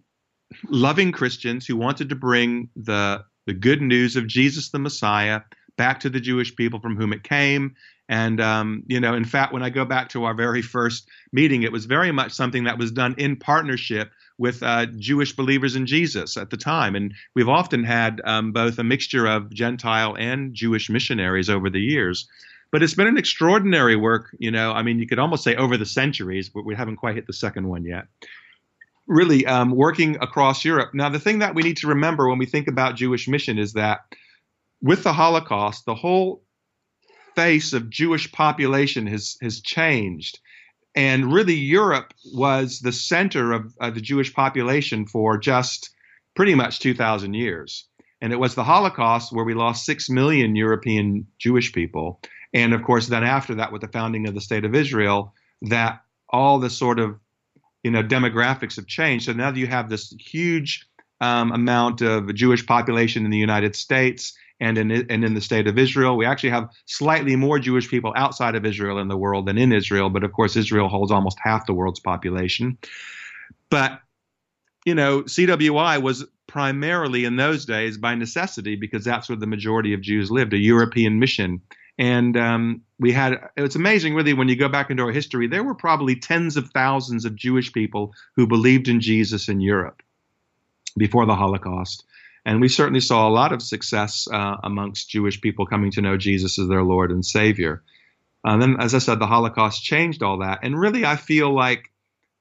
loving Christians who wanted to bring the the good news of Jesus the Messiah back to the Jewish people from whom it came. And, um, you know, in fact, when I go back to our very first meeting, it was very much something that was done in partnership with uh, Jewish believers in Jesus at the time. And we've often had um, both a mixture of Gentile and Jewish missionaries over the years. But it's been an extraordinary work, you know, I mean, you could almost say over the centuries, but we haven't quite hit the second one yet. Really um, working across Europe. Now, the thing that we need to remember when we think about Jewish mission is that with the Holocaust, the whole face of Jewish population has has changed. And really, Europe was the center of uh, the Jewish population for just pretty much two thousand years. And it was the Holocaust where we lost six million European Jewish people. And of course, then after that, with the founding of the State of Israel, that all the sort of, you know, demographics have changed. So now you have this huge um, amount of Jewish population in the United States and in and in the State of Israel. We actually have slightly more Jewish people outside of Israel in the world than in Israel. But of course, Israel holds almost half the world's population. But, you know, C W I was primarily in those days by necessity, because that's where the majority of Jews lived, a European mission. And um, we had, it's amazing really when you go back into our history, there were probably tens of thousands of Jewish people who believed in Jesus in Europe before the Holocaust. And we certainly saw a lot of success uh, amongst Jewish people coming to know Jesus as their Lord and Savior. And then, as I said, the Holocaust changed all that. And really, I feel like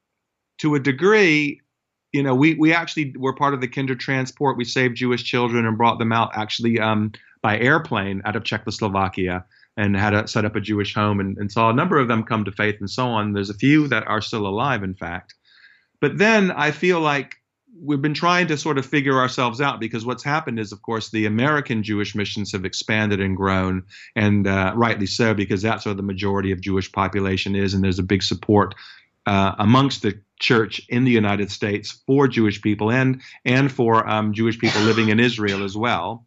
to a degree, you know, we, we actually were part of the Kindertransport. We saved Jewish children and brought them out actually um, by airplane out of Czechoslovakia, and had a, set up a Jewish home and, and saw a number of them come to faith and so on. There's a few that are still alive, in fact. But then I feel like we've been trying to sort of figure ourselves out, because what's happened is, of course, the American Jewish missions have expanded and grown, and uh, rightly so, because that's where the majority of Jewish population is, and there's a big support uh, amongst the church in the United States for Jewish people and and for um, Jewish people living in Israel as well.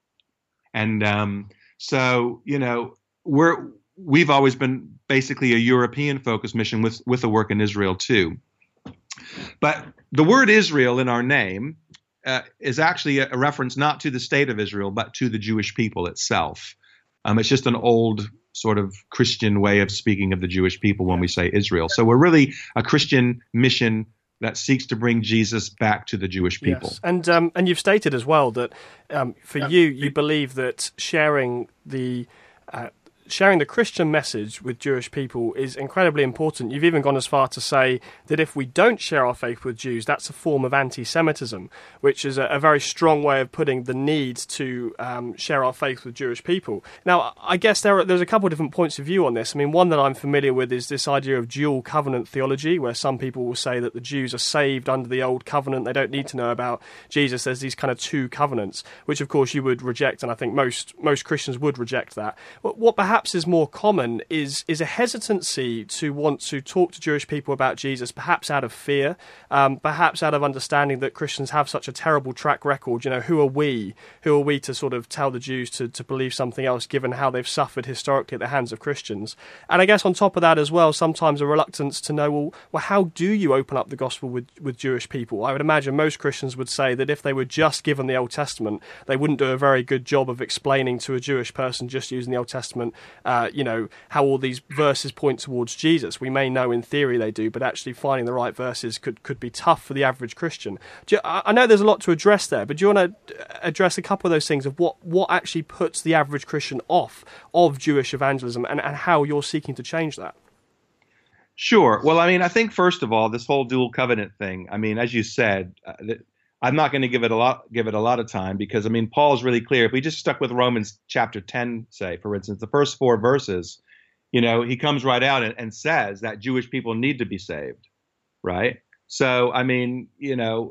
And um, so, you know, we're we've always been basically a European-focused mission with with the work in Israel too. But the word Israel in our name uh, is actually a, a reference not to the state of Israel, but to the Jewish people itself. Um, it's just an old sort of Christian way of speaking of the Jewish people when we say Israel. So we're really a Christian mission that seeks to bring Jesus back to the Jewish people. Yes. And um, and you've stated as well that um, for you, you believe that sharing the uh, sharing the Christian message with Jewish people is incredibly important. You've even gone as far to say that if we don't share our faith with Jews, that's a form of anti-Semitism, which is a, a very strong way of putting the need to um, share our faith with Jewish people. Now, I guess there are, there's a couple of different points of view on this. I mean, one that I'm familiar with is this idea of dual covenant theology, where some people will say that the Jews are saved under the old covenant. They don't need to know about Jesus. There's these kind of two covenants, which of course you would reject, and I think most most Christians would reject that. What, what perhaps Perhaps is more common is is a hesitancy to want to talk to Jewish people about Jesus, perhaps out of fear, um, perhaps out of understanding that Christians have such a terrible track record. You know, who are we? Who are we to sort of tell the Jews to, to believe something else, given how they've suffered historically at the hands of Christians? And I guess on top of that as well, sometimes a reluctance to know, well, well how do you open up the gospel with, with Jewish people? I would imagine most Christians would say that if they were just given the Old Testament, they wouldn't do a very good job of explaining to a Jewish person just using the Old Testament Uh, you know, how all these verses point towards Jesus. We may know in theory they do, but actually finding the right verses could, could be tough for the average Christian. Do you, I know there's a lot to address there, but do you want to address a couple of those things of what, what actually puts the average Christian off of Jewish evangelism, and, and how you're seeking to change that? Sure. Well, I mean, I think first of all, this whole dual covenant thing, I mean, as you said, uh, that I'm not going to give it a lot, give it a lot of time, because I mean, Paul's really clear. If we just stuck with Romans chapter ten, say, for instance, the first four verses, you know, he comes right out and, and says that Jewish people need to be saved, right? So, I mean, you know,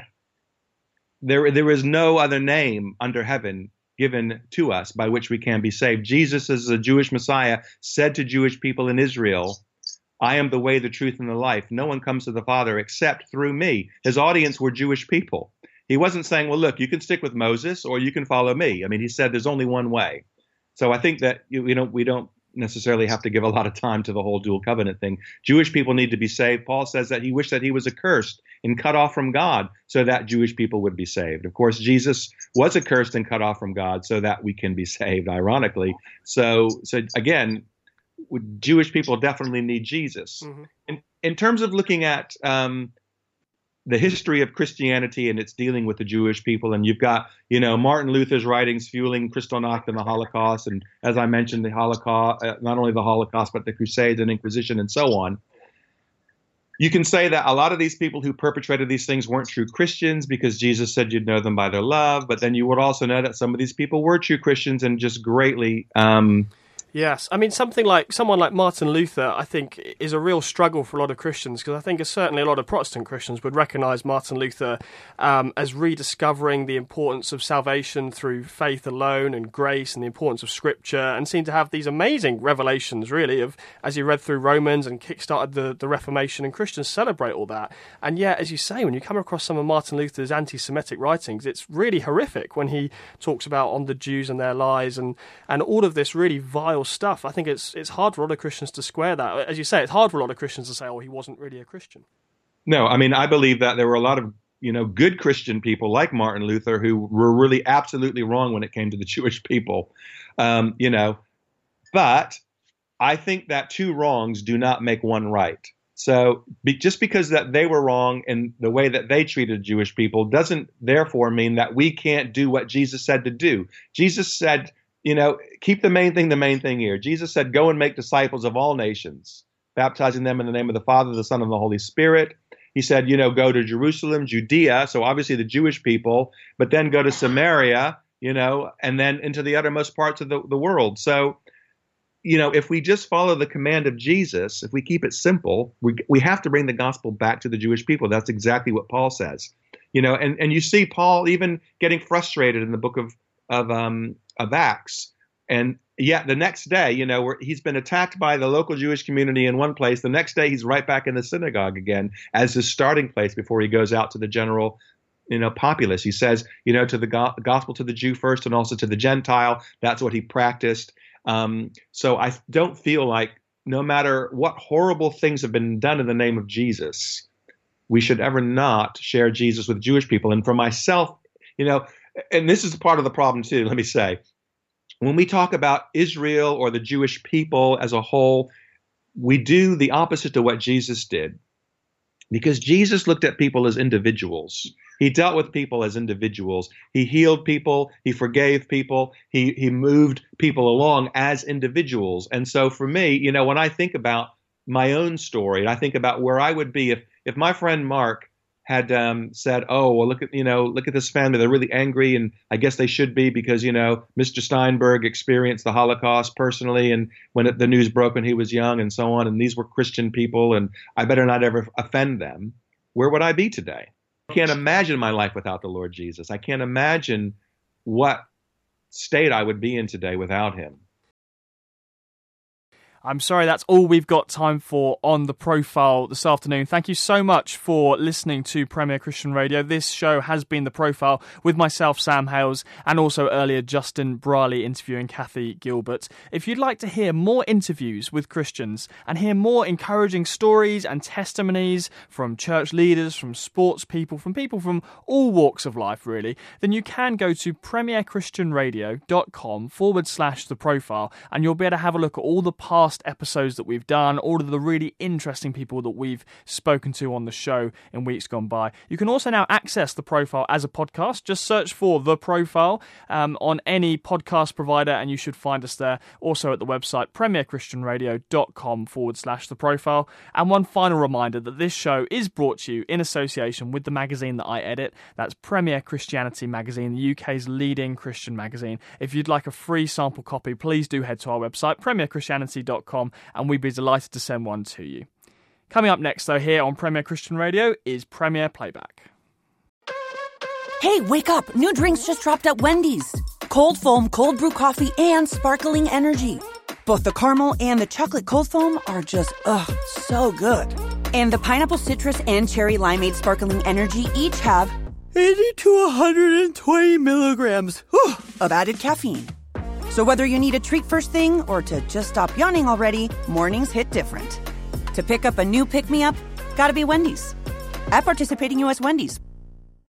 there there is no other name under heaven given to us by which we can be saved. Jesus, as a Jewish Messiah, said to Jewish people in Israel, I am the way, the truth, and the life. No one comes to the Father except through me. His audience were Jewish people. He wasn't saying, well, look, you can stick with Moses or you can follow me. I mean, he said there's only one way. So I think that, you, you know, we don't necessarily have to give a lot of time to the whole dual covenant thing. Jewish people need to be saved. Paul says that he wished that he was accursed and cut off from God so that Jewish people would be saved. Of course, Jesus was accursed and cut off from God so that we can be saved, ironically. So, so again, Jewish people definitely need Jesus. Mm-hmm. In, in terms of looking at um, the history of Christianity and its dealing with the Jewish people, and you've got, you know, Martin Luther's writings fueling Kristallnacht and the Holocaust, and as I mentioned, the Holocaust, uh, not only the Holocaust, but the Crusades and Inquisition and so on. You can say that a lot of these people who perpetrated these things weren't true Christians because Jesus said you'd know them by their love, but then you would also know that some of these people were true Christians and just greatly um, Yes, I mean, something like someone like Martin Luther, I think, is a real struggle for a lot of Christians, because I think certainly a lot of Protestant Christians would recognise Martin Luther um, as rediscovering the importance of salvation through faith alone and grace and the importance of Scripture, and seem to have these amazing revelations, really, of as he read through Romans and kickstarted the, the Reformation, and Christians celebrate all that. And yet, as you say, when you come across some of Martin Luther's anti-Semitic writings, it's really horrific when he talks about on the Jews and their lies and, and all of this really vile stuff. I think it's it's hard for a lot of Christians to square that. As you say, it's hard for a lot of Christians to say, oh, he wasn't really a Christian. No, I mean, I believe that there were a lot of, you know, good Christian people like Martin Luther who were really absolutely wrong when it came to the Jewish people, um, you know, but I think that two wrongs do not make one right. So be, just because that they were wrong in the way that they treated Jewish people doesn't therefore mean that we can't do what Jesus said to do. Jesus said, you know, keep the main thing the main thing here. Jesus said, go and make disciples of all nations, baptizing them in the name of the Father, the Son, and the Holy Spirit. He said, you know, go to Jerusalem, Judea, so obviously the Jewish people, but then go to Samaria, you know, and then into the uttermost parts of the, the world. So, you know, if we just follow the command of Jesus, if we keep it simple, we we have to bring the gospel back to the Jewish people. That's exactly what Paul says. You know, and, and you see Paul even getting frustrated in the book of of um of Acts. And yet the next day, you know, where he's been attacked by the local Jewish community in one place, the next day he's right back in the synagogue again as his starting place before he goes out to the general, you know, populace. He says, you know, to the go- gospel to the Jew first and also to the Gentile. That's what he practiced. Um, so I don't feel like no matter what horrible things have been done in the name of Jesus, we should ever not share Jesus with Jewish people. And for myself, you know, and this is part of the problem too, let me say, when we talk about Israel or the Jewish people as a whole, we do the opposite to what Jesus did, because Jesus looked at people as individuals. He dealt with people as individuals. He healed people. He forgave people. He he moved people along as individuals. And so for me, you know, when I think about my own story, and I think about where I would be if if my friend Mark had um, said, oh, well, look at, you know, look at this family. They're really angry, and I guess they should be because, you know, Mister Steinberg experienced the Holocaust personally, and when it, the news broke when he was young and so on, and these were Christian people, and I better not ever offend them. Where would I be today? I can't imagine my life without the Lord Jesus. I can't imagine what state I would be in today without him. I'm sorry, that's all we've got time for on The Profile this afternoon. Thank you so much for listening to Premier Christian Radio. This show has been The Profile with myself, Sam Hales, and also earlier Justin Brierley interviewing Kathy Gilbert. If you'd like to hear more interviews with Christians and hear more encouraging stories and testimonies from church leaders, from sports people, from people from all walks of life, really, then you can go to premierchristianradio.com forward slash The Profile, and you'll be able to have a look at all the past episodes that we've done, all of the really interesting people that we've spoken to on the show in weeks gone by. You can also now access The Profile as a podcast. Just search for The Profile um, on any podcast provider and you should find us there. Also at the website premierchristianradio.com forward slash The Profile. And one final reminder that this show is brought to you in association with the magazine that I edit. That's Premier Christianity Magazine, the U K's leading Christian magazine. If you'd like a free sample copy, please do head to our website, premier christianity dot com, and we'd be delighted to send one to you. Coming up next, though, here on Premier Christian Radio is Premier Playback. Hey, wake up! New drinks just dropped at Wendy's. Cold foam, cold brew coffee, and sparkling energy. Both the caramel and the chocolate cold foam are just, ugh, so good. And the pineapple citrus and cherry limeade sparkling energy each have eighty to one hundred twenty milligrams whew, of added caffeine. So whether you need a treat first thing or to just stop yawning already, mornings hit different. To pick up a new pick-me-up, gotta be Wendy's. At participating U S Wendy's.